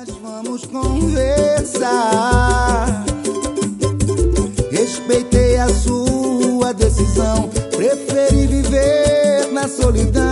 Nós vamos conversar. Respeitei a sua decisão, preferi viver na solidão.